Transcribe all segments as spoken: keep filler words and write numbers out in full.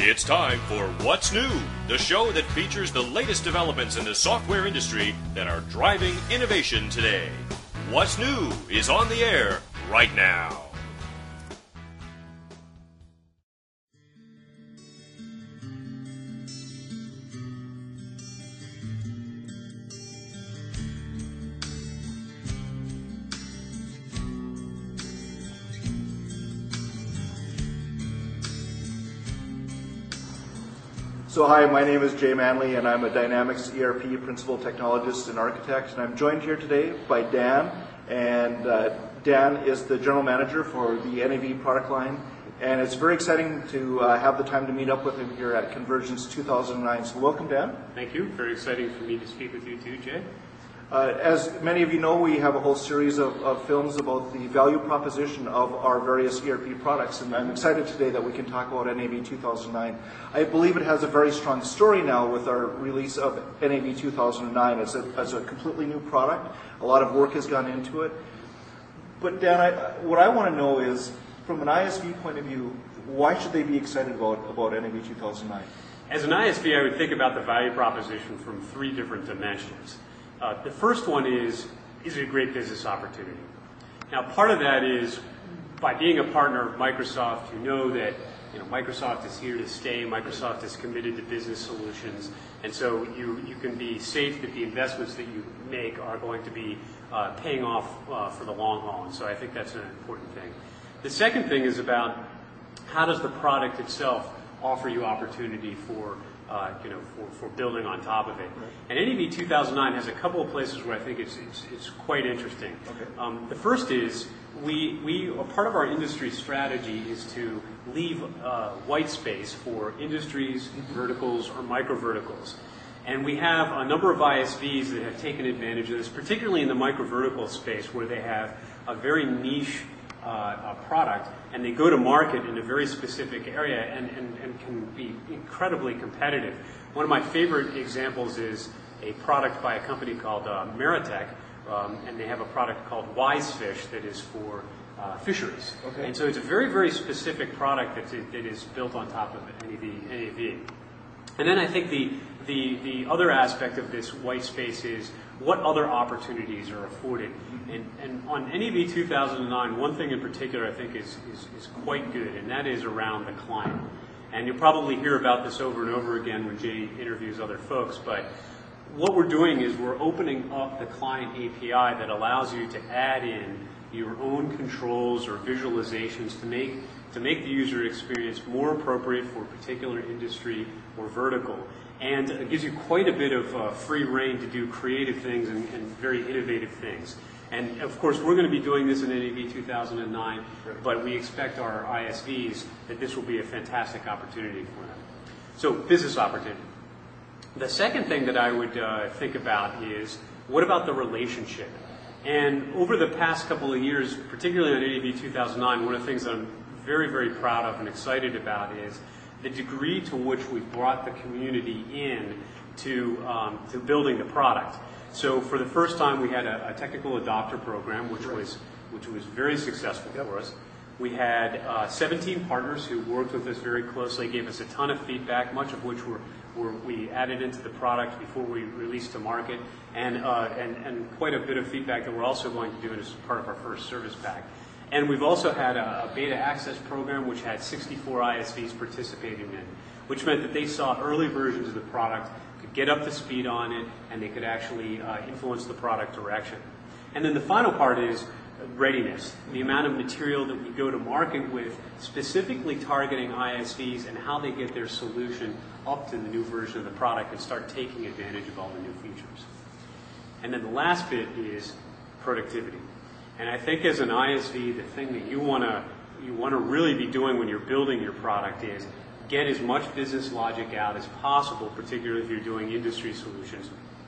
It's time for What's New, the show that features the latest developments in the software industry that are driving innovation today. What's New is on the air right now. So hi, my name is Jay Manley, and I'm a Dynamics E R P Principal Technologist and Architect, and I'm joined here today by Dan, and uh, Dan is the General Manager for the N A V product line, and it's very exciting to uh, have the time to meet up with him here at Convergence two thousand nine. So welcome, Dan. Thank you. Very exciting for me to speak with you too, Jay. Uh, as many of you know, we have a whole series of, of films about the value proposition of our various E R P products, and I'm excited today that we can talk about N A V two thousand nine. I believe it has a very strong story now with our release of N A V two thousand nine. It's a, it's a completely new product. A lot of work has gone into it. But Dan, I, what I want to know is, from an I S V point of view, why should they be excited about, about N A V two thousand nine? As an I S V, I would think about the value proposition from three different dimensions. Uh, the first one is, is it a great business opportunity? Now, part of that is, by being a partner of Microsoft, you know that you know, Microsoft is here to stay. Microsoft is committed to business solutions. And so you, you can be safe that the investments that you make are going to be uh, paying off uh, for the long haul. And so I think that's an important thing. The second thing is about how does the product itself offer you opportunity for Uh, you know, for, for building on top of it. Right. And N A V two thousand nine has a couple of places where I think it's it's, it's quite interesting. Okay. Um, the first is we we part of our industry strategy is to leave uh, white space for industries, mm-hmm. verticals, or micro verticals. And we have a number of I S Vs that have taken advantage of this, particularly in the micro vertical space, where they have a very niche Uh, a product, and they go to market in a very specific area and, and, and can be incredibly competitive. One of my favorite examples is a product by a company called uh, Meritech, um, and they have a product called WiseFish that is for uh, fisheries. Okay. And so it's a very, very specific product that, that is built on top of N A V. And then I think the, the, the other aspect of this white space is what other opportunities are afforded. And, and on N A V two thousand nine, one thing in particular I think is, is, is quite good, and that is around the client. And you'll probably hear about this over and over again when Jay interviews other folks, but what we're doing is we're opening up the client A P I that allows you to add in your own controls or visualizations to make to make the user experience more appropriate for a particular industry or vertical. And it gives you quite a bit of uh, free reign to do creative things and, and very innovative things. And of course, we're going to be doing this in N A V two thousand nine, but we expect our I S Vs that this will be a fantastic opportunity for them. So, business opportunity. The second thing that I would uh, think about is, what about the relationship? And over the past couple of years, particularly on N A V two thousand nine, one of the things that I'm very, very proud of and excited about is the degree to which we've brought the community in to, um, to building the product. So for the first time, we had a, a technical adopter program, which was which was very successful for us. We had uh, seventeen partners who worked with us very closely, gave us a ton of feedback, much of which were, were we added into the product before we released to market, and, uh, and and quite a bit of feedback that we're also going to do as part of our first service pack. And we've also had a, a beta access program which had sixty-four I S Vs participating in, which meant that they saw early versions of the product, could get up to speed on it, and they could actually uh, influence the product direction. And then the final part is readiness, the amount of material that we go to market with, specifically targeting I S Vs and how they get their solution up to the new version of the product and start taking advantage of all the new features. And then the last bit is productivity. And I think as an I S V, the thing that you want to you want to really be doing when you're building your product is get as much business logic out as possible, particularly if you're doing industry solutions,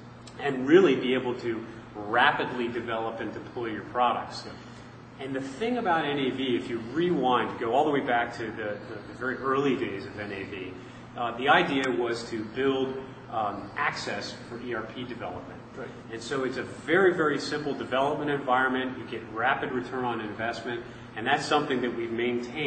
and really be able to rapidly develop and deploy your products. And the thing about N A V, if you rewind, go all the way back to the, the, the very early days of N A V, uh, the idea was to build um, access for E R P development. Right. And so it's a very, very simple development environment. You get rapid return on investment, and that's something that we've maintained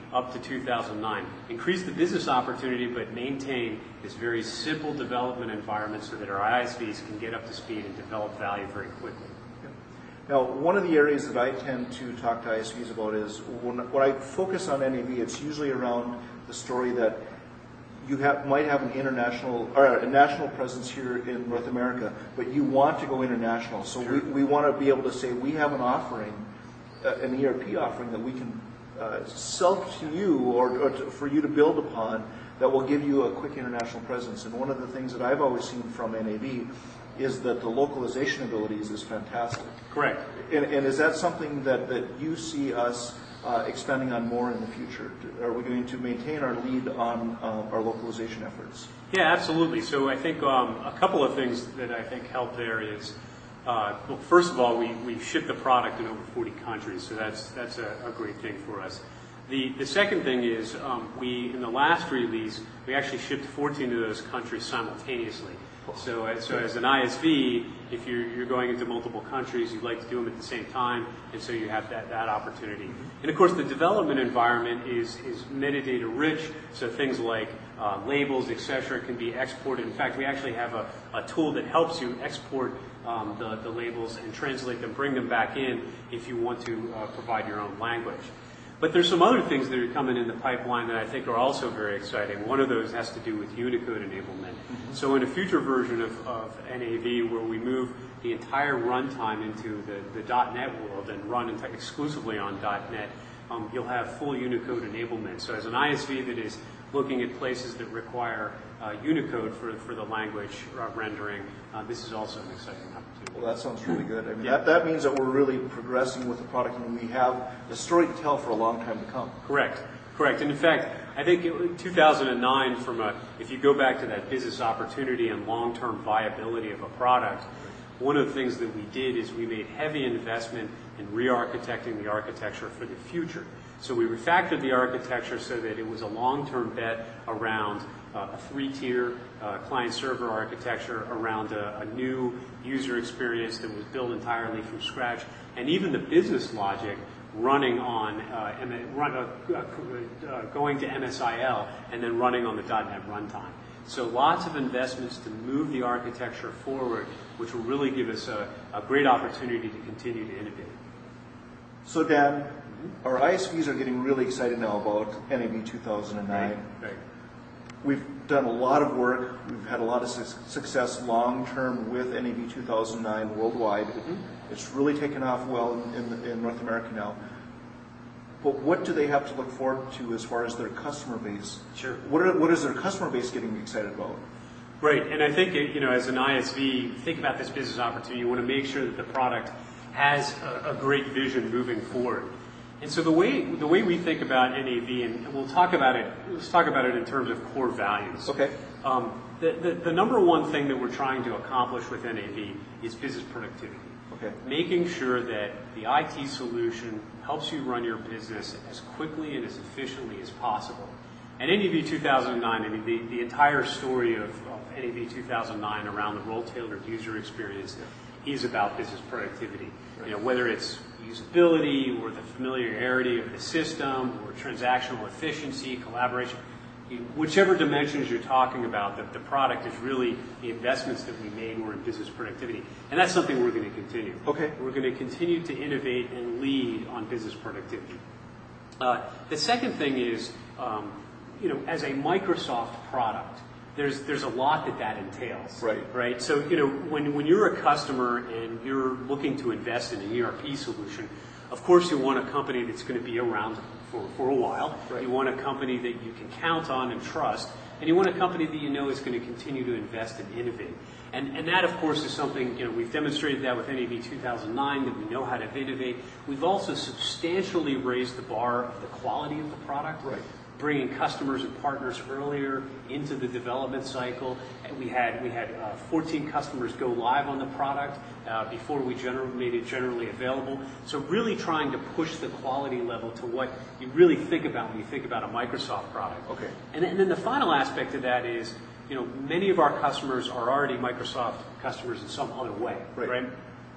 up to two thousand nine. Increase the business opportunity, but maintain this very simple development environment so that our I S Vs can get up to speed and develop value very quickly. Now, one of the areas that I tend to talk to I S Vs about is when, when I focus on N A V, it's usually around the story that you have, might have an international or a national presence here in North America, but you want to go international. So Sure. we, we want to be able to say we have an offering, uh, an E R P offering that we can uh, sell to you or, or to, for you to build upon that will give you a quick international presence. And one of the things that I've always seen from N A V is that the localization abilities is fantastic. Correct. And, and is that something that, that you see us uh, expanding on more in the future? Are we going to maintain our lead on uh, our localization efforts? Yeah, absolutely. So I think um, a couple of things that I think help there is, uh, well, first of all, we, we ship the product in over forty countries, so that's that's a, a great thing for us. The the second thing is um, we, in the last release, we actually shipped fourteen of those countries simultaneously. So, so as an I S V, if you're, you're going into multiple countries, you'd like to do them at the same time, and so you have that, that opportunity. And of course, the development environment is, is metadata rich, so things like uh, labels, et cetera, can be exported. In fact, we actually have a, a tool that helps you export um, the, the labels and translate them, bring them back in if you want to uh, provide your own language. But there's some other things that are coming in the pipeline that I think are also very exciting. One of those has to do with Unicode enablement. Mm-hmm. So in a future version of, of N A V where we move the entire runtime into the, the .NET world and run exclusively on .NET, um, you'll have full Unicode enablement. So as an I S V that is looking at places that require uh, Unicode for, for the language uh, rendering, uh, this is also an exciting opportunity. Well, that sounds really good. I mean, Yeah. that, that means that we're really progressing with the product and we have the story to tell for a long time to come. Correct. Correct. And in fact, I think it, two thousand nine, from a, if you go back to that business opportunity and long-term viability of a product, one of the things that we did is we made heavy investment in re-architecting the architecture for the future. So we refactored the architecture so that it was a long-term bet around uh, a three-tier uh, client-server architecture, around a, a new user experience that was built entirely from scratch, and even the business logic running on, uh, M- run, uh, uh, going to M S I L and then running on the .NET runtime. So lots of investments to move the architecture forward, which will really give us a, a great opportunity to continue to innovate. So Dan, our I S Vs are getting really excited now about N A V two thousand nine. Right, right. We've done a lot of work. We've had a lot of su- success long-term with N A V two thousand nine worldwide. Mm-hmm. It's really taken off well in, in, in North America now. But what do they have to look forward to as far as their customer base? Sure. What, are, what is their customer base getting excited about? Right, and I think, you know, as an I S V, think about this business opportunity. You want to make sure that the product has a, a great vision moving forward. And so the way the way we think about N A V, and we'll talk about it, let's talk about it in terms of core values. Okay. Um, the, the, the number one thing that we're trying to accomplish with N A V is business productivity. Okay. Making sure that the I T solution helps you run your business as quickly and as efficiently as possible. And N A V two thousand nine, I mean, the, the entire story of, of N A V two thousand nine around the role-tailored user experience is about business productivity. Right. You know, whether it's usability or the familiarity of the system or transactional efficiency, collaboration, whichever dimensions you're talking about, the, the product is really the investments that we made were in business productivity. And that's something we're going to continue. Okay. We're going to continue to innovate and lead on business productivity. Uh, the second thing is, um, you know, as a Microsoft product, there's there's a lot that that entails. Right. Right. So, you know, when when you're a customer and you're looking to invest in an E R P solution, of course you want a company that's going to be around for, for a while. Right. You want a company that you can count on and trust, and you want a company that you know is going to continue to invest and innovate. And and that, of course, is something, you know, we've demonstrated that with N A V two thousand nine, that we know how to innovate. We've also substantially raised the bar of the quality of the product. Right. Bringing customers and partners earlier into the development cycle. And we had we had uh, fourteen customers go live on the product uh, before we gener- made it generally available. So really trying to push the quality level to what you really think about when you think about a Microsoft product. Okay. And, and then the final aspect of that is, you know, many of our customers are already Microsoft customers in some other way, Right. right?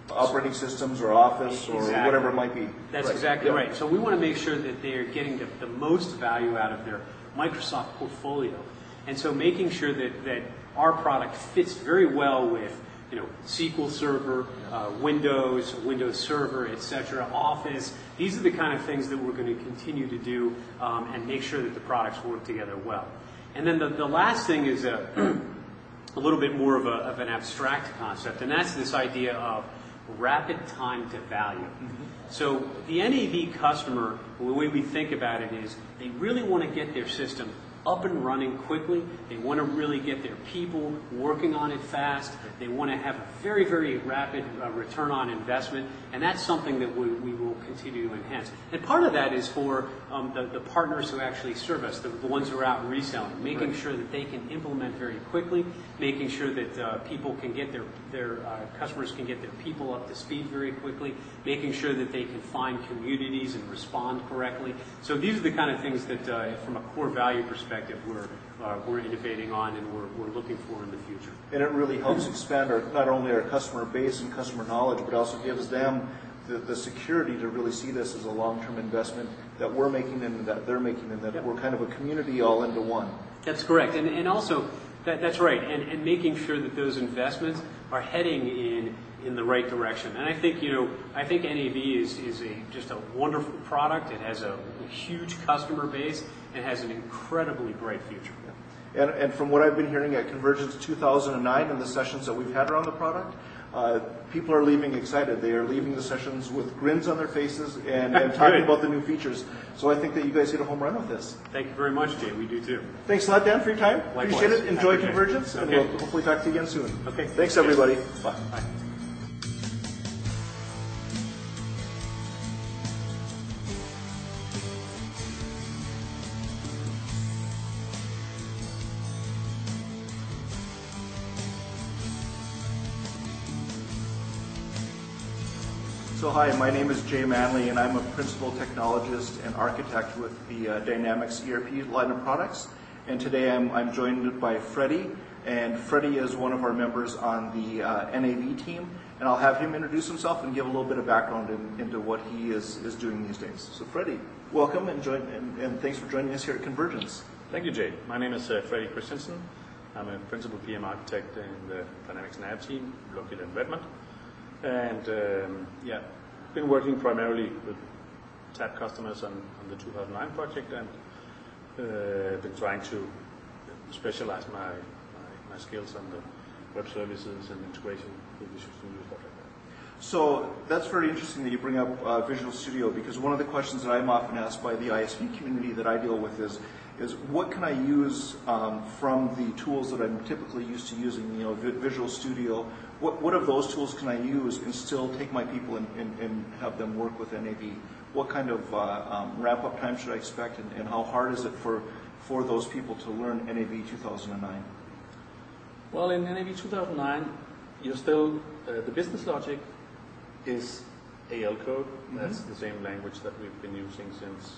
operating systems or Office or Exactly. whatever it might be. That's Right. exactly Yeah. right. So we want to make sure that they're getting the, the most value out of their Microsoft portfolio. And so making sure that, that our product fits very well with, you know, S Q L Server, uh, Windows, Windows Server, et cetera, Office. These are the kind of things that we're going to continue to do um, and make sure that the products work together well. And then the, the last thing is a, a little bit more of, a, of an abstract concept, and that's this idea of rapid time to value. Mm-hmm. So the N A V customer, the way we think about it is they really want to get their system up and running quickly. They want to really get their people working on it fast. They want to have a very, very rapid uh, return on investment, and that's something that we, we will continue to enhance. And part of that is for um, the, the partners who actually serve us, the, the ones who are out reselling, making Right. sure that they can implement very quickly, making sure that uh, people can get their, their uh, customers can get their people up to speed very quickly, making sure that they can find communities and respond correctly. So these are the kind of things that, uh, from a core value perspective, we're uh, we're innovating on and we're we're looking for in the future. And it really helps expand our, not only our customer base and customer knowledge, but also gives them the, the security to really see this as a long-term investment that we're making and that they're making, and that Yep. we're kind of a community all into one. That's correct, and and also that that's right, and and making sure that those investments are heading in in the right direction. And I think you know I think N A V is is a just a wonderful product. It has a, a huge customer base and has an incredibly bright future. And, and from what I've been hearing at Convergence two thousand nine and the sessions that we've had around the product, uh, people are leaving excited. They are leaving the sessions with grins on their faces and, and talking about the new features. So I think that you guys hit a home run with this. Thank you very much, Jay. We do too. Thanks a lot, Dan, for your time. Likewise. Appreciate it. Enjoy Have a good day. Convergence, and Okay. we'll hopefully talk to you again soon. Okay. Thanks, everybody. Bye. Bye. So hi, my name is Jay Manley, and I'm a principal technologist and architect with the uh, Dynamics E R P line of products. And today I'm, I'm joined by Freddie, and Freddie is one of our members on the uh, N A V team, and I'll have him introduce himself and give a little bit of background in, into what he is, is doing these days. So Freddie, welcome, and, join, and, and thanks for joining us here at Convergence. Thank you, Jay. My name is uh, Freddie Christensen. I'm a principal P M architect in the Dynamics Nav team located in Redmond. And um, yeah, been working primarily with T A P customers on, on the two thousand nine project, and uh, been trying to specialize my, my, my skills on the web services and integration with Visual Studio, stuff like that. So that's very interesting that you bring up uh, Visual Studio, because one of the questions that I'm often asked by the I S V community that I deal with is, is what can I use um, from the tools that I'm typically used to using, you know, Vi- Visual Studio, what, what of those tools can I use and still take my people and, and, and have them work with N A V? What kind of uh, um, ramp-up time should I expect, and, and how hard is it for, for those people to learn N A V two thousand nine? Well, in N A V two thousand nine, you're still, uh, the business logic is A L code. Mm-hmm. That's the same language that we've been using since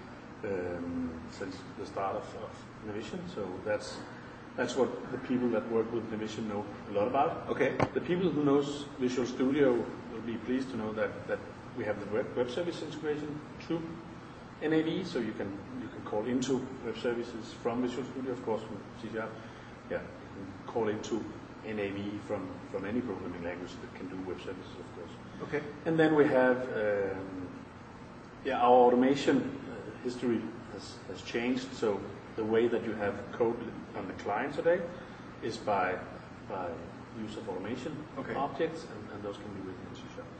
um, since the start of, of Navision. So that's that's what the people that work with Navision know a lot about. Okay. The people who knows Visual Studio will be pleased to know that, that we have the web, web service integration through N A V, so you can you can call into web services from Visual Studio, of course, from C Sharp. Yeah, you can call into N A V from, from any programming language that can do web services, of course. Okay. And then we have, um, yeah, our automation uh, history has, has changed. So the way that you have code on the client today is by by use of automation Okay. objects, and, and those can be written in C Sharp.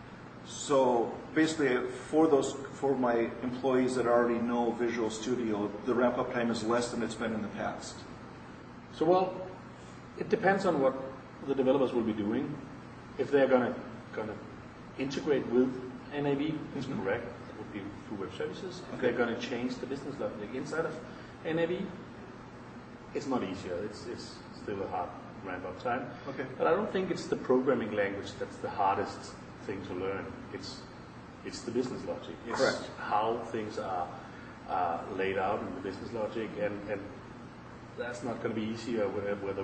So basically, for those for my employees that already know Visual Studio, the ramp-up time is less than it's been in the past. So, well, it depends on what the developers will be doing. If they're gonna gonna integrate with N A V, it's Mhm. correct. It would be through web services. If Okay. they're gonna change the business logic inside of N A V, it's not easier. It's it's still a hard ramp-up time. Okay. But I don't think it's the programming language that's the hardest thing to learn. It's it's the business logic. It's Correct. how things are uh, laid out in the business logic, and, and that's not going to be easier whether, whether we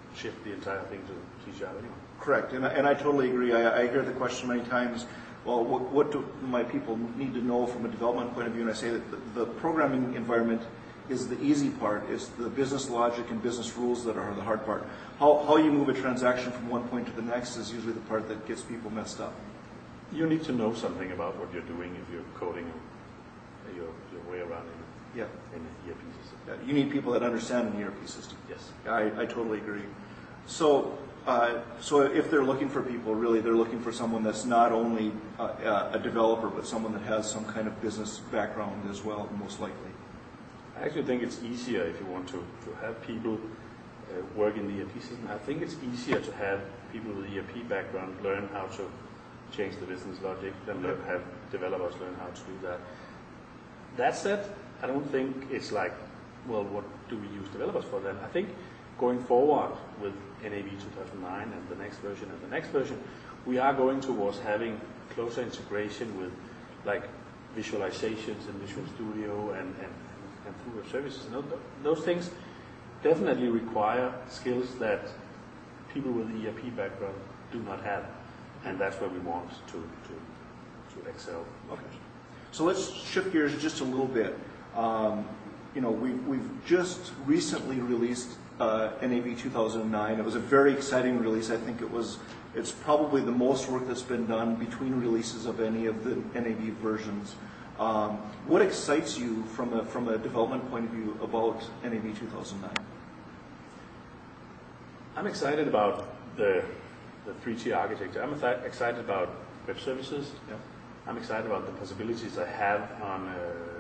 shift the entire thing to C Sharp anyway. Correct, and I, and I totally agree. I, I hear the question many times, well, what, what do my people need to know from a development point of view? And I say that the, the programming environment is the easy part. It's the business logic and business rules that are the hard part. How, how you move a transaction from one point to the next is usually the part that gets people messed up. You need to know something about what you're doing if you're coding your, your way around in, yeah. in an E R P system. Yeah, you need people that understand an E R P system. Yes. I, I totally agree. So, uh, so if they're looking for people, really, they're looking for someone that's not only uh, a developer, but someone that has some kind of business background as well, most likely. I actually think it's easier if you want to, to have people uh, work in the E R P system. I think it's easier to have people with E R P background learn how to change the business logic than learn, have developers learn how to do that. That said, I don't think it's like, well, what do we use developers for then? I think going forward with N A V two thousand nine and the next version and the next version, we are going towards having closer integration with like visualizations in Visual Studio and, and, and through web services. And those things definitely require skills that people with E R P background do not have. And that's where we want to, to, to excel. Okay. So let's shift gears just a little bit. Um, you know, we've, we've just recently released uh, N A V two thousand nine. It was a very exciting release. I think it was, it's probably the most work that's been done between releases of any of the N A V versions. Um, what excites you from a, from a development point of view about N A V two thousand nine? I'm excited about the the three tier architecture. I'm excited about web services. Yep. I'm excited about the possibilities I have on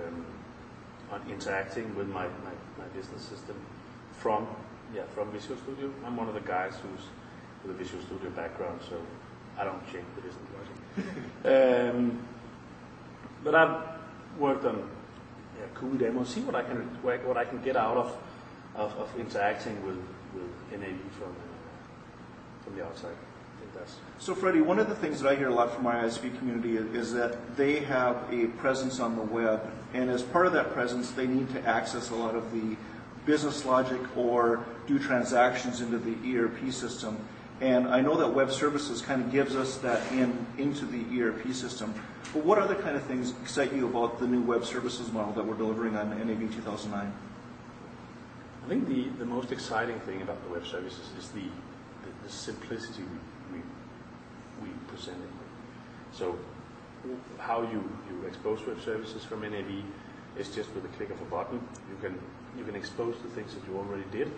uh, on interacting with my, my, my business system from yeah from Visual Studio. I'm one of the guys who's with a Visual Studio background, so I don't change the business logic. um, but I've worked on yeah, cool demos. See what I can what I can get out of of, of interacting with with N A V from uh, from the outside. So, Freddie, one of the things that I hear a lot from my I S V community is, is that they have a presence on the web, and as part of that presence, they need to access a lot of the business logic or do transactions into the E R P system. And I know that web services kind of gives us that in into the E R P system. But what other kind of things excite you about the new web services model that we're delivering on N A V two thousand nine? I think the, the most exciting thing about the web services is the, the, the simplicity we we present it. So how you, you expose web services from N A V is just with a click of a button. You can you can expose the things that you already did.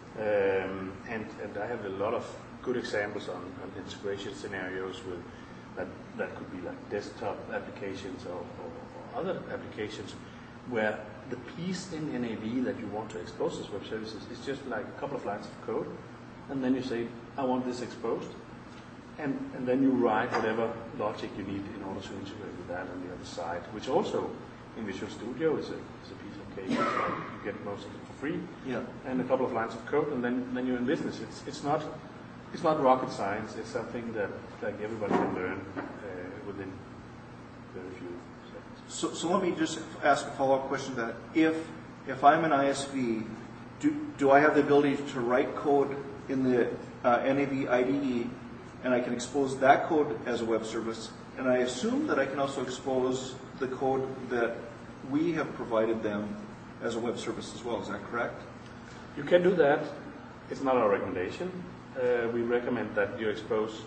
Um, and, and I have a lot of good examples on, on integration scenarios with that, that could be like desktop applications or, or, or other applications where the piece in N A V that you want to expose as web services is just like a couple of lines of code, and then you say, I want this exposed. And, and then you write whatever logic you need in order to integrate with that on the other side, which also in Visual Studio is a, is a piece of cake. It's like you get most of it for free, yeah. and a couple of lines of code, and then, then you're in business. It's, it's, not, it's not rocket science. It's something that like everybody can learn uh, within very few seconds. So, so let me just ask a follow-up question to that. If, if I'm an I S V, do, do I have the ability to write code in the uh, N A V I D E, and I can expose that code as a web service, and I assume that I can also expose the code that we have provided them as a web service as well. Is that correct? You can do that. It's not our recommendation. Uh, we recommend that you expose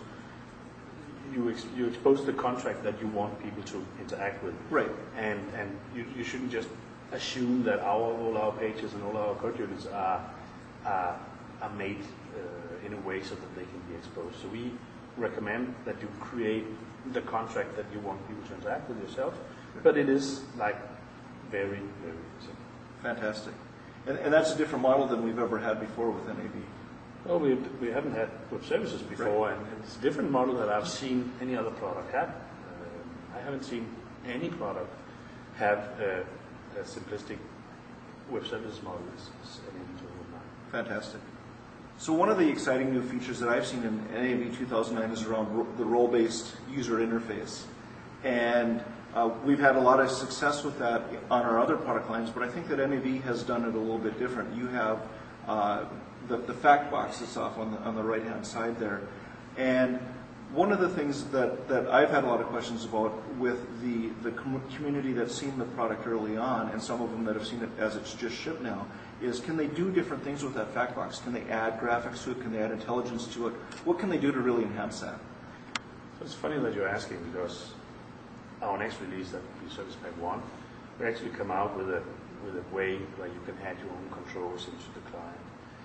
you, ex you expose the contract that you want people to interact with. Right. And and you, you shouldn't just assume that our all our pages and all our code units are are, are made uh, in a way so that they can be exposed. So we recommend that you create the contract that you want people to interact with yourself, but it is like very, very simple. Fantastic. And, and that's a different model than we've ever had before with N A V. Well, we, we haven't had web services before, right. and, and it's a different model that I've seen any other product have. Uh, I haven't seen any product have a, a simplistic web services model as N A V two thousand nine. Fantastic. So one of the exciting new features that I've seen in N A V two thousand nine is around ro the role-based user interface. And uh, we've had a lot of success with that on our other product lines, but I think that N A V has done it a little bit different. You have uh, the, the fact box is off on the, on the right-hand side there. And one of the things that, that I've had a lot of questions about with the, the com- community that's seen the product early on, and some of them that have seen it as it's just shipped now, is can they do different things with that fact box? Can they add graphics to it? Can they add intelligence to it? What can they do to really enhance that? So it's funny that you're asking, because our next release, that will be Service Pack one, we actually come out with a with a way where you can add your own controls into the client.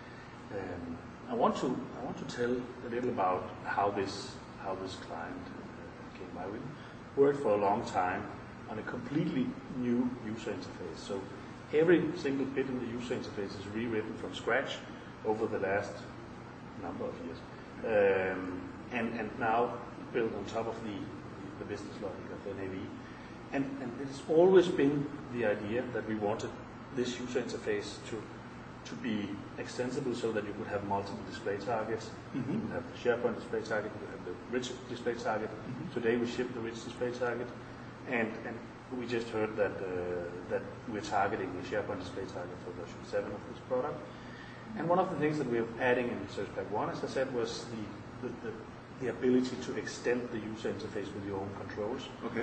Um, I want to I want to tell a little about how this how this client uh, came by. We worked for a long time on a completely new user interface. So every single bit in the user interface is rewritten from scratch over the last number of years, um, and and now built on top of the the business logic of N A V. And, and it has always been the idea that we wanted this user interface to to be extensible so that you could have multiple display targets. Mm-hmm. You could have the SharePoint display target, you could have the rich display target. Mm-hmm. Today we ship the rich display target, and, and we just heard that uh, that we're targeting the SharePoint display target for version seven of this product. And one of the things that we're adding in Service Pack one, as I said, was the, the, the, the ability to extend the user interface with your own controls. Okay.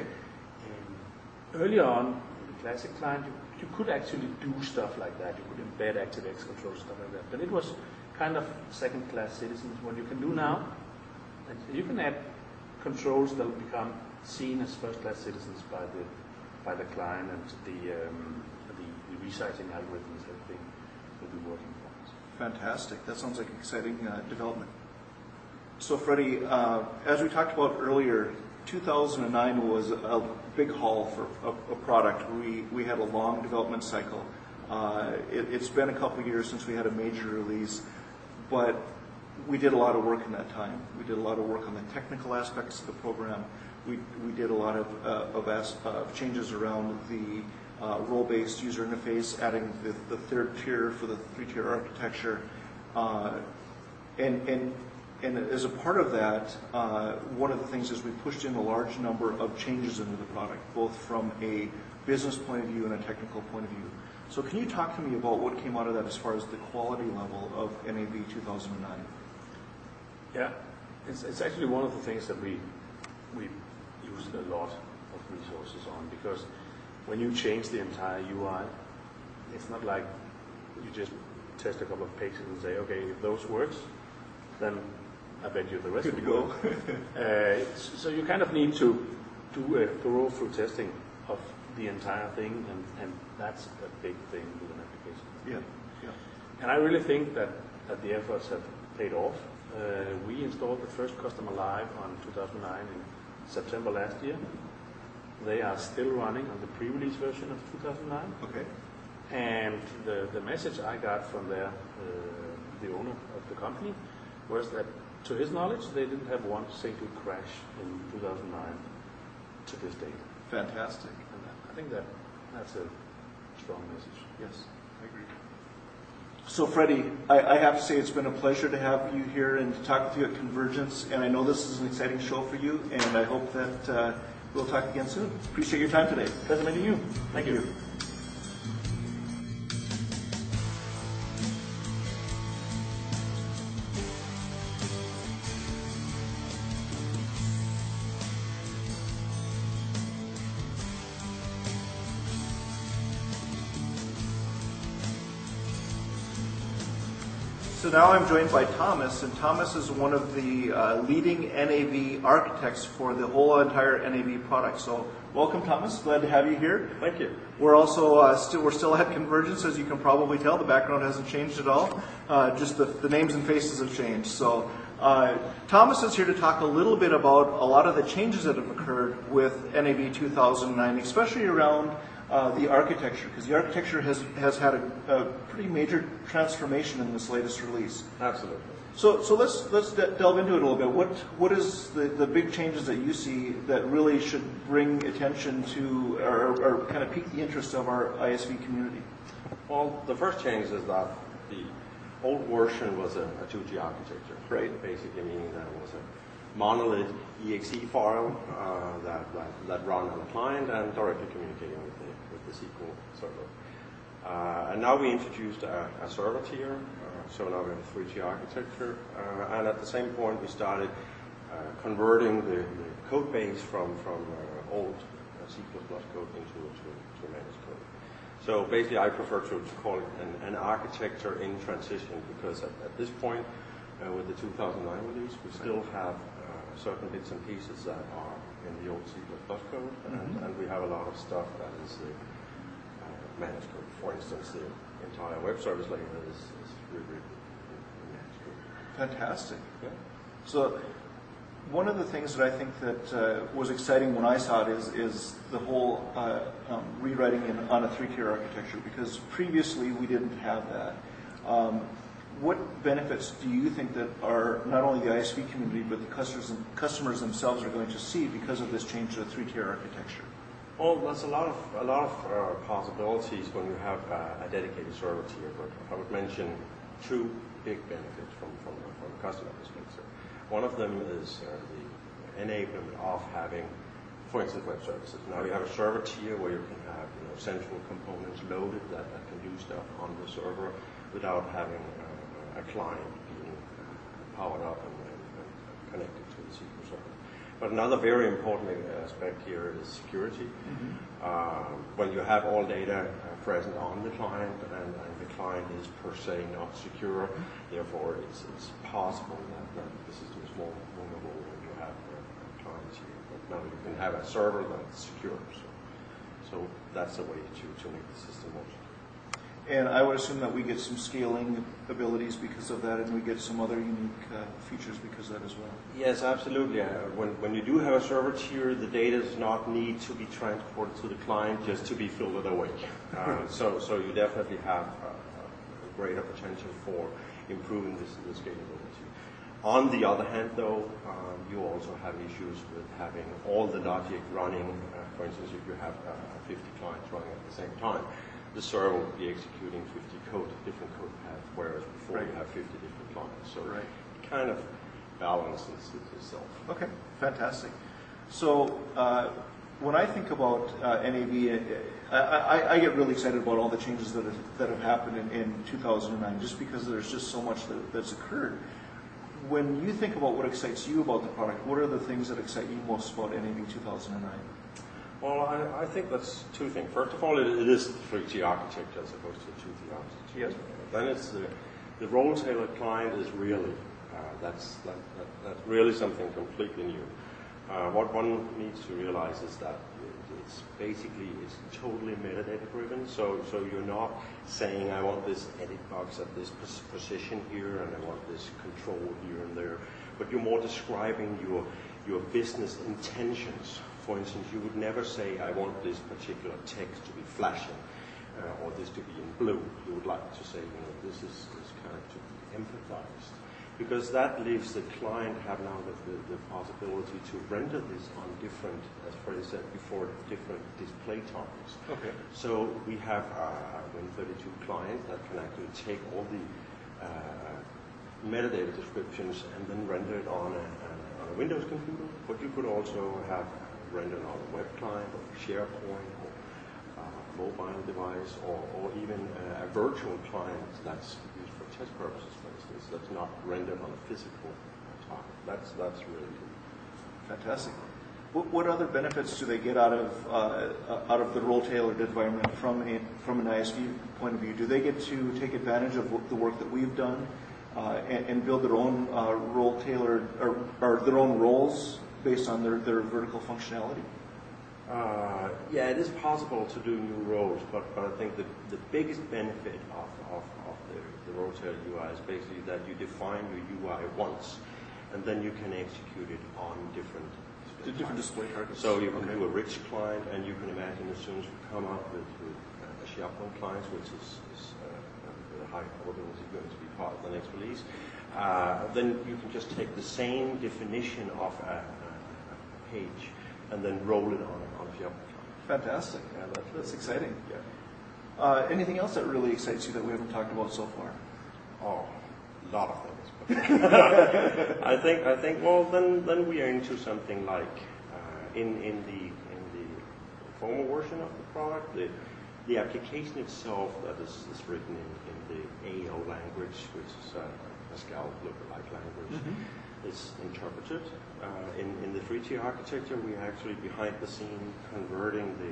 Earlier on, in the classic client, you, you could actually do stuff like that. You could embed ActiveX controls, stuff like that. But it was kind of second-class citizens. What you can do now, and you can add controls that will become seen as first-class citizens by the by the client, and the um, the, the resizing algorithms, everything will be working for us. Fantastic. That sounds like an exciting uh, development. So, Freddie, uh, as we talked about earlier, two thousand nine was a big haul for a, a product. We we had a long development cycle. Uh, it, it's been a couple years since we had a major release, but we did a lot of work in that time. We did a lot of work on the technical aspects of the program. We we did a lot of uh, of, as, uh, changes around the uh, role-based user interface, adding the, the third tier for the three-tier architecture, uh, and and. And as a part of that, uh, one of the things is we pushed in a large number of changes into the product, both from a business point of view and a technical point of view. So can you talk to me about what came out of that as far as the quality level of N A V two thousand nine? Yeah, it's, it's actually one of the things that we we used a lot of resources on, because when you change the entire U I, it's not like you just test a couple of pixels and say, okay, if those works, then I bet you the rest Good will to go. uh, so you kind of need to do a thorough through testing of the entire thing, and, and that's a big thing with an application. Yeah, yeah. And I really think that, that the efforts have paid off. Uh, we installed the first customer live on two thousand nine in September last year. They are still running on the pre-release version of two thousand nine. Okay. And the, the message I got from their, uh, the owner of the company was that, to his knowledge, they didn't have one single crash in two thousand nine to this date. Fantastic. And I think that that's a strong message. Yes, I agree. So, Freddie, I, I have to say it's been a pleasure to have you here and to talk with you at Convergence. And I know this is an exciting show for you, and I hope that uh, we'll talk again soon. Appreciate your time today. Pleasure meeting you. Thank you. So now I'm joined by Thomas, and Thomas is one of the uh, leading N A V architects for the whole entire N A V product. So welcome, Thomas. Glad to have you here. Thank you. We're also uh, still we're still at Convergence, as you can probably tell. The background hasn't changed at all. Uh, just the, the names and faces have changed. So uh, Thomas is here to talk a little bit about a lot of the changes that have occurred with N A V two thousand nine, especially around Uh, the architecture, because the architecture has has had a, a pretty major transformation in this latest release. Absolutely. So, so let's let's de- delve into it a little bit. What what is the, the big changes that you see that really should bring attention to, or, or kind of pique the interest of our I S V community? Well, the first change is that the old version was a, a two G architecture. Right. Basically meaning that it was a monolith E X E file uh, that, that that ran on the client and directly communicating with the with the S Q L server. Uh, and now we introduced a, a server tier, uh, so now we have a three tier architecture, uh, and at the same point we started uh, converting the, the code base from, from uh, old uh, C plus plus code into to, to managed code. So basically I prefer to, to call it an, an architecture in transition, because at, at this point, uh, with the two thousand nine release, we still have uh, certain bits and pieces that are in the old C plus plus code, and, mm-hmm. and we have a lot of stuff that is the uh, managed code. For instance, the entire web service layer is, is rewritten in managed code. Fantastic. Yeah. So one of the things that I think that uh, was exciting when I saw it is, is the whole uh, um, rewriting in, on a three-tier architecture, because previously we didn't have that. Um, what benefits do you think that are not only the I S V community but the customers, customers themselves are going to see because of this change to a three-tier architecture? Well, there's a lot of a lot of uh, possibilities when you have uh, a dedicated server tier, but I would mention two big benefits from from, from a customer perspective. One of them is uh, the enablement of having, for instance, web services. Now you have a server tier where you can have you know, central components loaded that, that can do stuff on the server without having uh, a client being uh, powered up and, and, and connected to the S Q L server. But another very important aspect here is security. Mm-hmm. uh, when you have all data uh, present on the client and, and the client is per se not secure, therefore it's, it's possible that, that the system is more vulnerable when you have uh, clients here. But now you can have a server that's secure. So, so that's a way to, to make the system more secure. And I would assume that we get some scaling abilities because of that, and we get some other unique uh, features because of that as well. Yes, absolutely. Uh, when, when you do have a server tier, the data does not need to be transported to the client just to be filtered away. Uh, so, so you definitely have uh, a greater potential for improving this, this scalability. On the other hand, though, um, you also have issues with having all the logic running. Uh, for instance, if you have uh, fifty clients running at the same time, the server will be executing fifty code, different code paths, whereas before right. you have fifty different clients. So right. it kind of balances itself. Okay, fantastic. So uh, when I think about uh, N A V, I, I, I get really excited about all the changes that have, that have happened in, in two thousand nine, just because there's just so much that, that's occurred. When you think about what excites you about the product, what are the things that excite you most about N A V two thousand nine? Well, I, I think that's two things. First of all, it, it is the three-tier architecture as opposed to a two-tier architecture. Yes. Then it's the, the role-tailored client is really, uh, that's, that, that, that's really something completely new. Uh, what one needs to realize is that it's basically, it's totally metadata driven. So, so you're not saying, I want this edit box at this position here and I want this control here and there, but you're more describing your, your business intentions. For instance, you would never say, I want this particular text to be flashing uh, or this to be in blue. You would like to say, you know, this is, is kind of to be emphasized. Because that leaves the client have now the, the, the possibility to render this on different, as Freddie said before, different display topics. Okay. So we have a Win thirty-two client that can actually take all the uh, metadata descriptions and then render it on a, on a Windows computer. But you could also have rendered on a web client or SharePoint or uh, mobile device or, or even uh, a virtual client that's used for test purposes, for instance, that's not rendered on a physical target. That's, that's really cool. Fantastic. What, what other benefits do they get out of uh, out of the role-tailored environment from a, from an I S V point of view? Do they get to take advantage of the work that we've done uh, and, and build their own uh, role-tailored or, or their own roles based on their, their vertical functionality? Uh, yeah, it is possible to do new roles, but, but I think the, the biggest benefit of, of, of the, the role-tailored U I is basically that you define your U I once, and then you can execute it on different display different display targets. So you can okay. do a rich client, and you can imagine as soon as we come up with, with uh, a SharePoint client, which is, is uh, with a high probability going to be part of the next release, uh, then you can just take the same definition of a, a page and then roll it on, on a SharePoint client. Fantastic. Yeah, that's, that's exciting. Yeah. Uh, anything else that really excites you that we haven't talked about so far? Oh, a lot of things. I think I think well then then we are into something like uh, in in the in the formal version of the product the the application itself that is, is written in, in the A L language, which is a Pascal lookalike language, mm-hmm. is interpreted. Uh, in, in the three tier architecture, we are actually behind the scene converting the,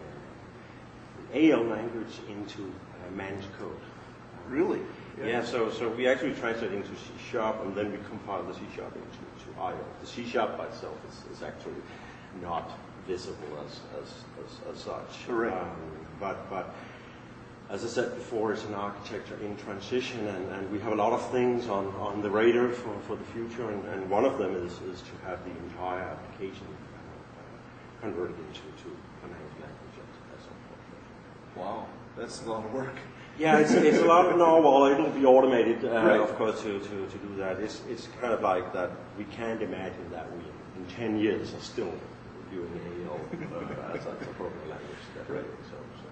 uh, the A L language into uh, managed code. Uh, really? Yeah. yeah, so so we actually translate into C sharp, and then we compile the C sharp into to I O. The C sharp by itself is, is actually not visible as as, as, as such. Correct. Um, but but as I said before, it's an architecture in transition, and, and we have a lot of things on, on the radar for, for the future, and, and one of them is, is to have the entire application uh, converted into to a managed language at some point. Wow, that's a lot of work. Yeah, it's, it's a lot of no. Well, it'll be automated, uh, right. of course, to, to, to do that. It's it's kind of like that. We can't imagine that we, in ten years, are still doing A L uh, as a programming language. Right. So, so,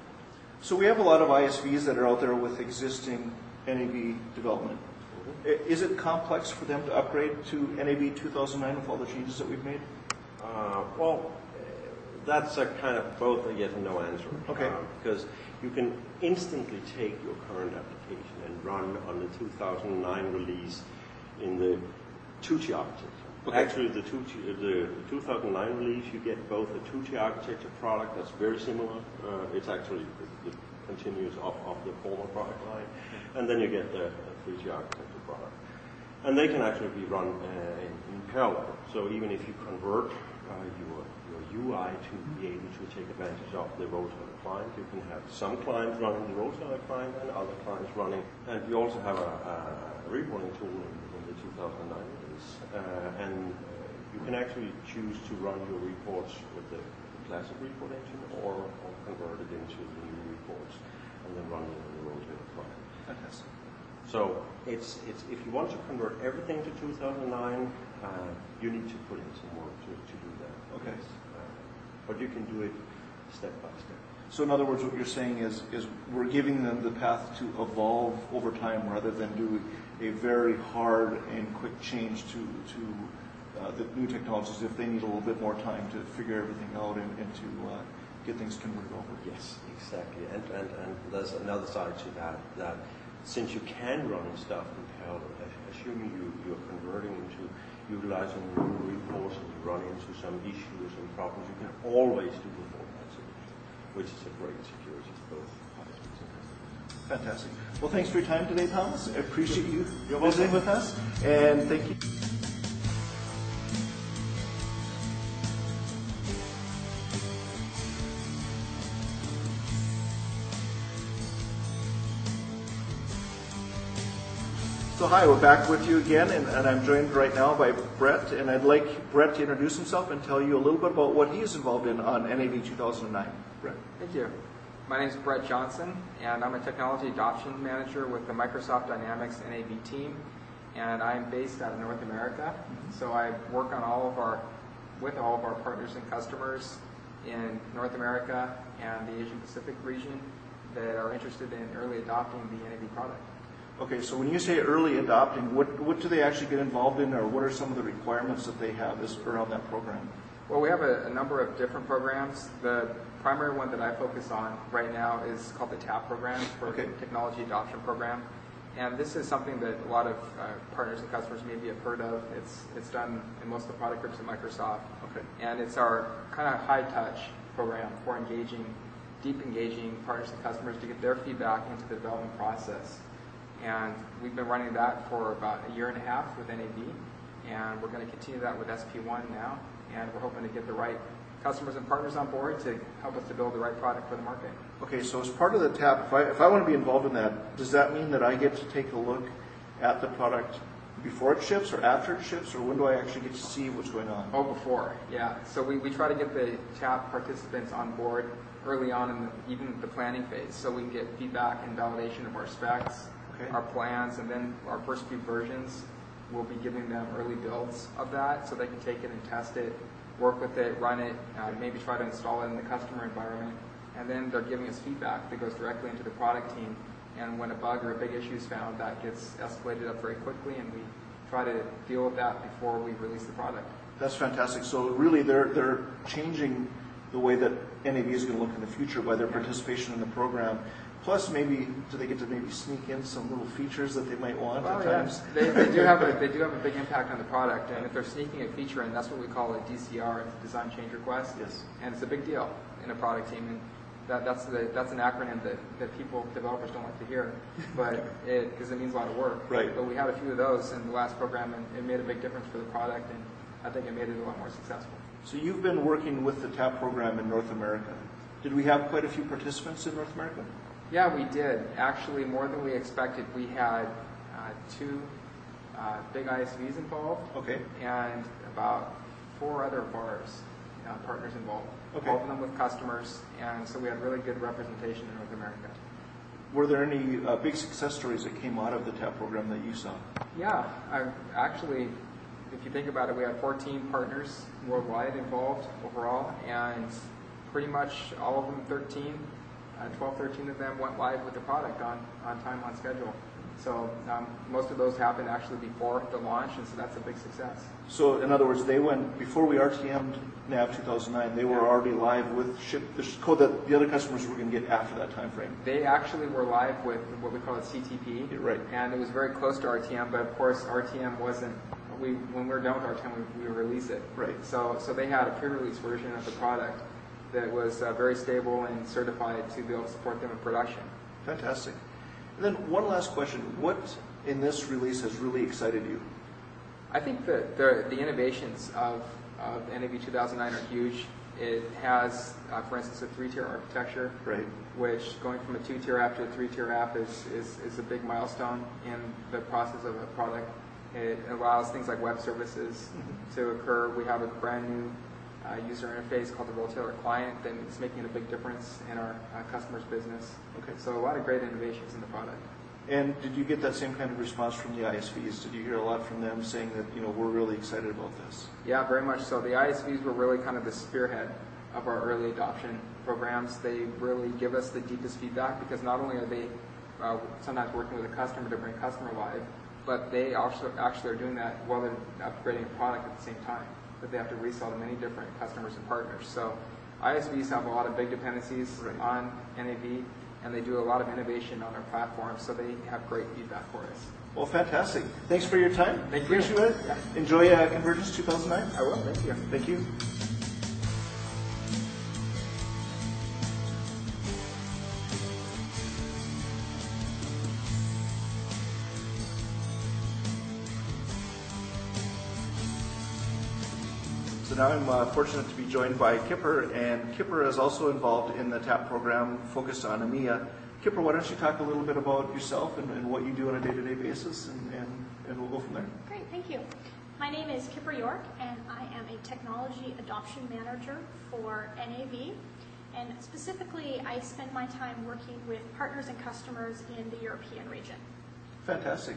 so we have a lot of I S Vs that are out there with existing N A V development. Mm-hmm. Is it complex for them to upgrade to N A V two thousand nine with all the changes that we've made? Uh, well, that's a kind of both a yes and no answer. Okay. Uh, because you can instantly take your current application and run on the two thousand nine release in the two tier architecture. Okay. Actually, the two tier, the two thousand nine release, you get both a two tier architecture product that's very similar. Uh, it's actually the, the continues off of the former product line, and then you get the three tier architecture product, and they can actually be run uh, in, in parallel. So even if you convert uh, your U I to be able to take advantage of the Rolltail client. You can have some clients running the Rolltail client and other clients running. And we also have a, a reporting tool in, in the two thousand nine release. Uh, and uh, you can actually choose to run your reports with the, the classic report engine or, or convert it into the new reports and then run it in the Rolltail client. Fantastic. So it's, it's, if you want to convert everything to two thousand nine, uh, you need to put in some work to, to do that. Okay. But you can do it step by step. So in other words, what you're saying is, is we're giving them the path to evolve over time rather than do a very hard and quick change to, to uh, the new technologies if they need a little bit more time to figure everything out and, and to uh, get things converted over. Yes, exactly. And, and, and there's another side to that, that since you can run stuff in parallel, assuming you, you're converting into utilizing new reports and you run into some issues and problems, you can always do the format solution, which is a great security for both parties. Fantastic. Well, thanks for your time today, Thomas. I appreciate you You're visiting with us, and thank you. So hi, we're back with you again, and, and I'm joined right now by Brett, and I'd like Brett to introduce himself and tell you a little bit about what he is involved in on N A V two thousand nine. Brett. Thank you. My name is Brett Johnson, and I'm a Technology Adoption Manager with the Microsoft Dynamics N A V team, and I'm based out of North America. Mm-hmm. So I work on all of our, with all of our partners and customers in North America and the Asian Pacific region that are interested in early adopting the N A V product. Okay, so when you say early adopting, what, what do they actually get involved in, or what are some of the requirements that they have as, around that program? Well, we have a, a number of different programs. The primary one that I focus on right now is called the TAP program, for okay. Technology Adoption Program. And this is something that a lot of uh, partners and customers maybe have heard of. It's, it's done in most of the product groups at Microsoft. Okay. And it's our kind of high-touch program for engaging, deep engaging partners and customers to get their feedback into the development process. And we've been running that for about a year and a half with N A V, and we're going to continue that with S P one now, and we're hoping to get the right customers and partners on board to help us to build the right product for the market. Okay, so as part of the TAP, if I, if I want to be involved in that, does that mean that I get to take a look at the product before it ships or after it ships, or when do I actually get to see what's going on? Oh, before, yeah. So we, we try to get the TAP participants on board early on in the, even the planning phase, so we can get feedback and validation of our specs, okay. our plans, and then our first few versions, we'll be giving them early builds of that so they can take it and test it, work with it, run it, uh, maybe try to install it in the customer environment, and then they're giving us feedback that goes directly into the product team. And when a bug or a big issue is found, that gets escalated up very quickly, and we try to deal with that before we release the product. That's fantastic. So really, they're they're changing the way that N A B is going to look in the future by their participation in the program. Plus, maybe do they get to maybe sneak in some little features that they might want well, at yeah. times? they, they do have a they do have a big impact on the product, and if they're sneaking a feature in, that's what we call a D C R, it's a design change request. Yes. And it's a big deal in a product team, and that, that's the that's an acronym that, that people developers don't like to hear, but it because it means a lot of work. Right. But we had a few of those in the last program, and it made a big difference for the product, and I think it made it a lot more successful. So you've been working with the TAP program in North America. Did we have quite a few participants in North America? Yeah, we did. Actually, more than we expected. We had uh, two uh, big I S Vs involved, Okay. and about four other VARs, uh, partners involved. Okay. All of them with customers, and so we had really good representation in North America. Were there any uh, big success stories that came out of the TAP program that you saw? Yeah, I, actually, if you think about it, we had fourteen partners worldwide involved overall, and pretty much all of them, thirteen, uh, twelve, thirteen of them went live with the product on, on time, on schedule. So um, most of those happened actually before the launch, and so that's a big success. So in other words, they went, before we R T M'd NAV two thousand nine, they were Yeah. already live with ship, the code that the other customers were going to get after that time frame. They actually were live with what we call a C T P, Yeah, right. and it was very close to R T M, but of course R T M wasn't, we, when we were done with R T M, we, we release it. Right. So, so they had a pre-release version of the product that was uh, very stable and certified to be able to support them in production. Fantastic. And then one last question. What in this release has really excited you? I think that the, the innovations of, of N A B two thousand nine are huge. It has, uh, for instance, a three-tier architecture, Right. which going from a two-tier app to a three-tier app is, is, is a big milestone in the process of a product. It allows things like web services mm-hmm. to occur. We have a brand new uh, user interface called the Rotator client that is making a big difference in our uh, customers' business. Okay. So a lot of great innovations in the product. And did you get that same kind of response from the I S Vs? Did you hear a lot from them saying that, you know, we're really excited about this? Yeah, very much so. The I S Vs were really kind of the spearhead of our early adoption programs. They really give us the deepest feedback because not only are they uh, sometimes working with a customer to bring customer live, but they also actually are doing that while they're upgrading a product at the same time that they have to resell to many different customers and partners. So I S Vs have a lot of big dependencies right. on N A B, and they do a lot of innovation on our platform, so they have great feedback for us. Well, fantastic. Thanks for your time. Thank you. Appreciate it. Yeah. Enjoy uh, Convergence two thousand nine. I will. Thank you. Thank you. So now I'm uh, fortunate to be joined by Kipper, and Kipper is also involved in the TAP program focused on EMEA. Kipper, why don't you talk a little bit about yourself and, and what you do on a day-to-day basis, and, and, and we'll go from there. Great, thank you. My name is Kipper York, and I am a Technology Adoption Manager for N A V. And specifically, I spend my time working with partners and customers in the European region. Fantastic.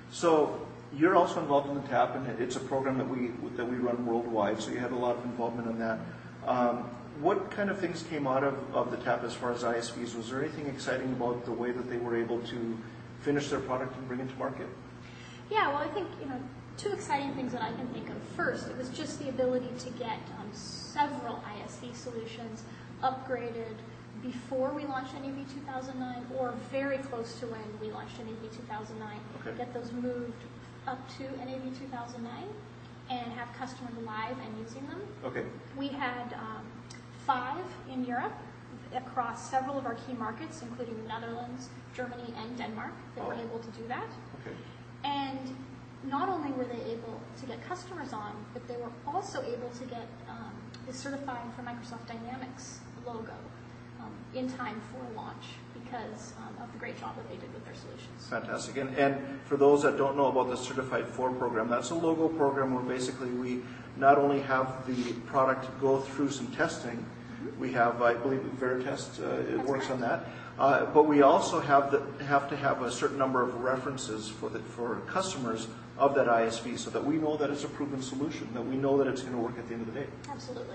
So you're also involved in the TAP, and it's a program that we that we run worldwide, so you have a lot of involvement in that. Um, what kind of things came out of, of the TAP as far as I S Vs? Was there anything exciting about the way that they were able to finish their product and bring it to market? Yeah, well, I think, you know, two exciting things that I can think of. First, it was just the ability to get um, several I S V solutions upgraded before we launched N A V two thousand nine or very close to when we launched N A V two thousand nine. Okay. Get those moved up to N A V two thousand nine and have customers live and using them. Okay. We had um, five in Europe across several of our key markets, including the Netherlands, Germany, and Denmark, that were Oh. able to do that. Okay. And not only were they able to get customers on, but they were also able to get um, the certifying for Microsoft Dynamics logo um, in time for launch because um, of the great job that they did with their solutions. Fantastic. And, and for those that don't know about the Certified For program, that's a logo program where basically we not only have the product go through some testing, mm-hmm. we have, I believe, Veritest, uh, it That's works right. on that, uh, but we also have, the, have to have a certain number of references for, the, for customers of that I S V so that we know that it's a proven solution, that we know that it's going to work at the end of the day. Absolutely.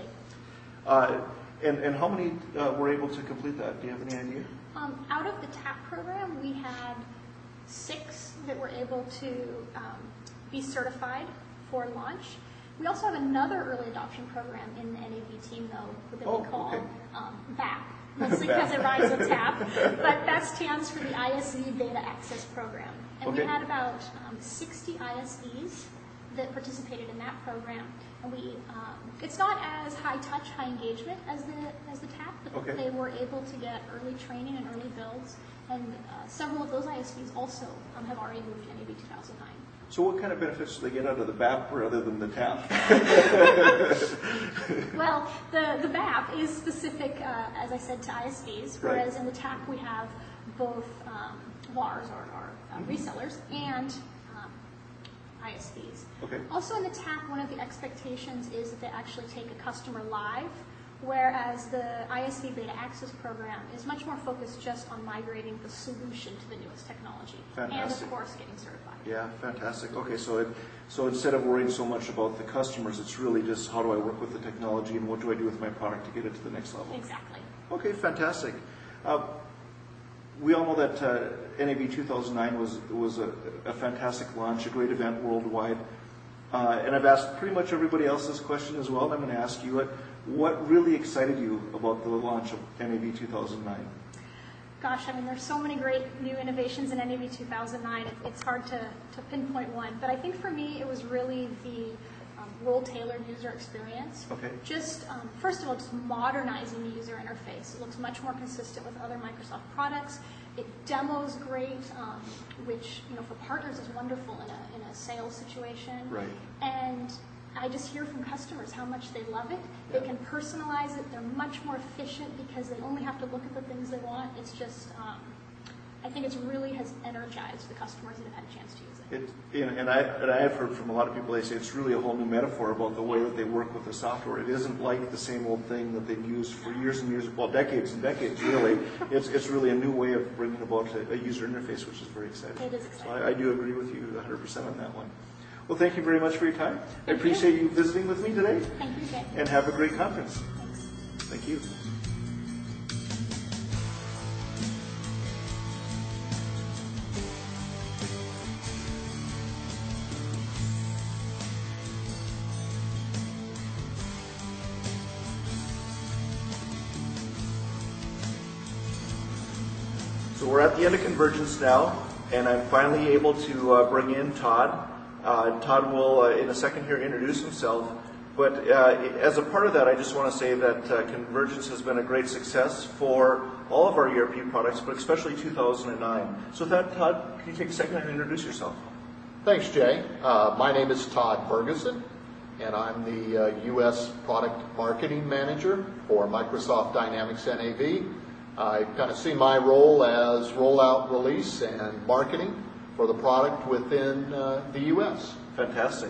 Uh, and, and how many uh, were able to complete that? Do you have any idea? Um, out of the TAP program, we had six that were able to um, be certified for launch. We also have another early adoption program in the N A B team, though, that Oh, we call okay. um, B A P, mostly because it rhymes with TAP, but that stands for the I S V Beta Access Program. And Okay. we had about um, sixty I S Vs that participated in that program. And we, um, it's not as high touch, high engagement as the as the TAP, but Okay. they were able to get early training and early builds. And uh, several of those I S Vs also um, have already moved to N A B two thousand nine. So what kind of benefits do they get out of the B A P rather than the TAP? Well, the, the B A P is specific, uh, as I said, to I S Vs, whereas Right. in the TAP we have both um, V A Rs, or, or uh, resellers, and um, I S Vs. Okay. Also in the TAP, one of the expectations is that they actually take a customer live, whereas the I S V Beta Access program is much more focused just on migrating the solution to the newest technology. And Fantastic. of course getting certified. Yeah, fantastic. Okay, so it, so instead of worrying so much about the customers, it's really just how do I work with the technology and what do I do with my product to get it to the next level? Exactly. Okay, fantastic. Uh, we all know that uh, N A B two thousand nine was was a, a fantastic launch, a great event worldwide. Uh, and I've asked pretty much everybody else this question as well, and I'm going to ask you it. What really excited you about the launch of N A B two thousand nine? Gosh, I mean, there's so many great new innovations in N A B two thousand nine. It, it's hard to, to pinpoint one. But I think for me, it was really the um, role-tailored user experience. Okay. Just, um, first of all, just modernizing the user interface. It looks much more consistent with other Microsoft products. It demos great, um, which, you know, for partners is wonderful in a, in a sales situation. Right. And I just hear from customers how much they love it. They Yeah. can personalize it. They're much more efficient because they only have to look at the things they want. It's just, um, I think it's really has energized the customers that have had a chance to use it. It, and, and, I, and I have heard from a lot of people, they say it's really a whole new metaphor about the way that they work with the software. It isn't like the same old thing that they've used for years and years, well, decades and decades, really. It's, it's really a new way of bringing about a, a user interface, which is very exciting. It is exciting. So I, I do agree with you one hundred percent on that one. Well, thank you very much for your time. I Thank you. appreciate you visiting with me today, Thank you, Jay. and have a great conference. Thanks. Thank you. So we're at the end of Convergence now, and I'm finally able to uh, bring in Todd. Uh, Todd will, uh, in a second here, introduce himself. But uh, as a part of that, I just want to say that uh, Convergence has been a great success for all of our E R P products, but especially two thousand nine. So with that, Todd, can you take a second and introduce yourself? Thanks, Jay. Uh, my name is Todd Ferguson, and I'm the uh, U S Product Marketing Manager for Microsoft Dynamics N A V. I kind of see my role as rollout, release, and marketing for the product within uh, the U S. Fantastic.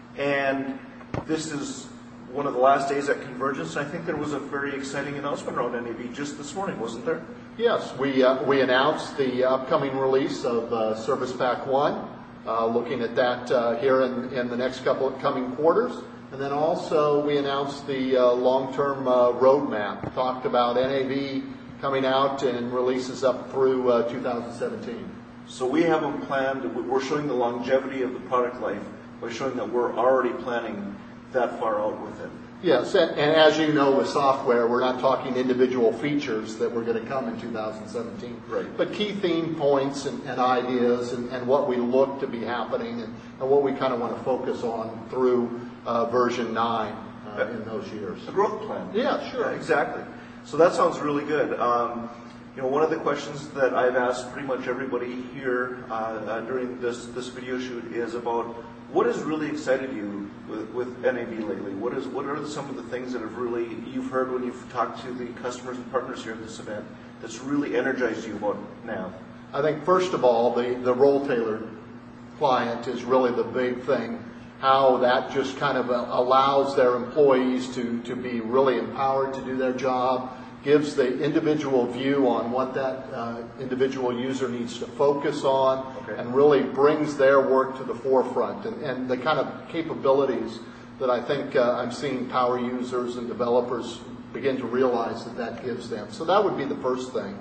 And this is one of the last days at Convergence, and I think there was a very exciting announcement around N A V just this morning, wasn't there? Yes, we uh, we announced the upcoming release of uh, Service Pack one, uh, looking at that uh, here in, in the next couple of coming quarters. And then also we announced the uh, long-term uh, roadmap, talked about N A V coming out and releases up through uh, two thousand seventeen. So we have them planned, we're showing the longevity of the product life by showing that we're already planning that far out with it. Yes, and, and as you know with software, we're not talking individual features that were going to come in two thousand seventeen. Right. But key theme points and, and ideas and, and what we look to be happening and, and what we kind of want to focus on through uh, version nine uh, in those years. A growth plan. Yeah, sure. Yeah, exactly. So that sounds really good. Um, you know, one of the questions that I've asked pretty much everybody here uh, uh, during this, this video shoot is about what has really excited you with, with N A V lately? What is what are some of the things that have really you've heard when you've talked to the customers and partners here at this event that's really energized you about Nav? I think first of all, the, the role-tailored client is really the big thing. How that just kind of allows their employees to, to be really empowered to do their job, gives the individual view on what that uh, individual user needs to focus on, Okay. and really brings their work to the forefront. And, and the kind of capabilities that I think uh, I'm seeing power users and developers begin to realize that that gives them. So that would be the first thing.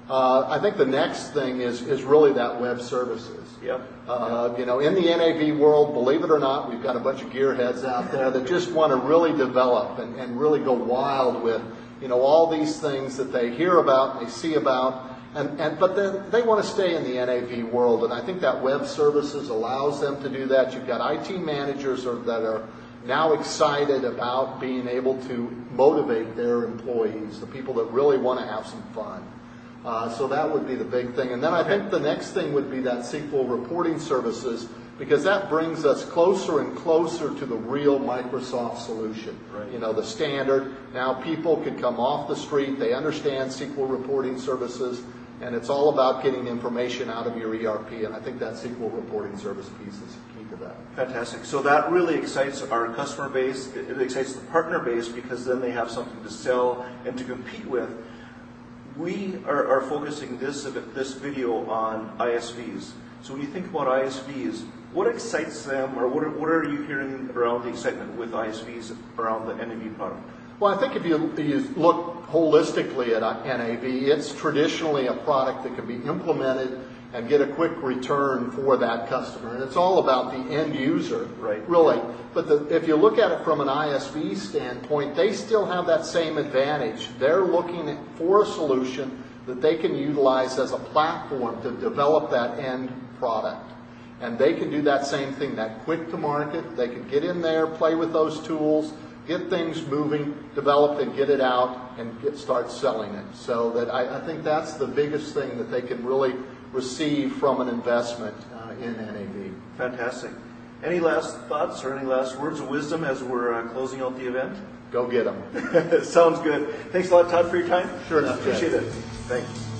Uh, I think the next thing is is really that web services. Yep. Uh, you know, in the N A V world, believe it or not, we've got a bunch of gearheads out there that just want to really develop and, and really go wild with, you know, all these things that they hear about and they see about. And, and but then they want to stay in the N A V world, and I think that web services allows them to do that. You've got I T managers are, that are now excited about being able to motivate their employees, the people that really want to have some fun. Uh, so that would be the big thing. And then I think the next thing would be that S Q L reporting services, because that brings us closer and closer to the real Microsoft solution. Right. You know, the standard. Now people could come off the street, they understand S Q L reporting services, and it's all about getting information out of your E R P, and I think that S Q L reporting service piece is key to that. Fantastic. So that really excites our customer base. It excites the partner base because then they have something to sell and to compete with. We are, are focusing this this video on I S Vs. So when you think about I S Vs, what excites them, or what are, what are you hearing around the excitement with I S Vs around the N A V product? Well, I think if you, you look holistically at N A V, it's traditionally a product that can be implemented and get a quick return for that customer. And it's all about the end user, right? Really. But the, if you look at it from an I S V standpoint, they still have that same advantage. They're looking at, for a solution that they can utilize as a platform to develop that end product. And they can do that same thing, that quick to market. They can get in there, play with those tools, get things moving, develop and get it out, and get, start selling it. So that I, I think that's the biggest thing that they can really receive from an investment uh, in N A V. Fantastic. Any last thoughts or any last words of wisdom as we're uh, closing out the event? Go get them. Sounds good. Thanks a lot, Todd, for your time. Sure enough. Appreciate it. Thanks.